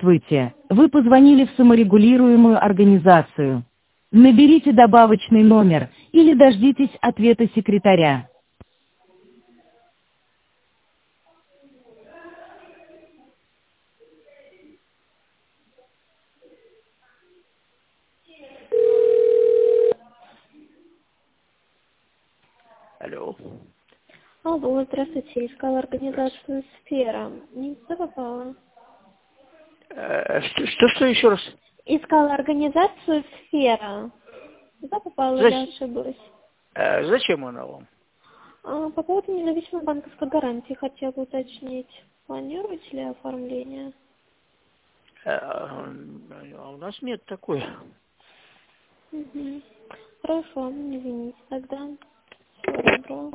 Здравствуйте, вы позвонили в саморегулируемую организацию. Наберите добавочный номер или дождитесь ответа секретаря. Алло. Алло, здравствуйте. Искала организацию «Сфера». Не туда попала? Что еще раз? Искала организацию «Сфера». Туда попала или ошиблась? Зачем она вам? По поводу независимой банковской гарантии хотела бы уточнить. Планируете ли оформление? А у нас нет такой. Угу. Хорошо, извините тогда. Всего доброго.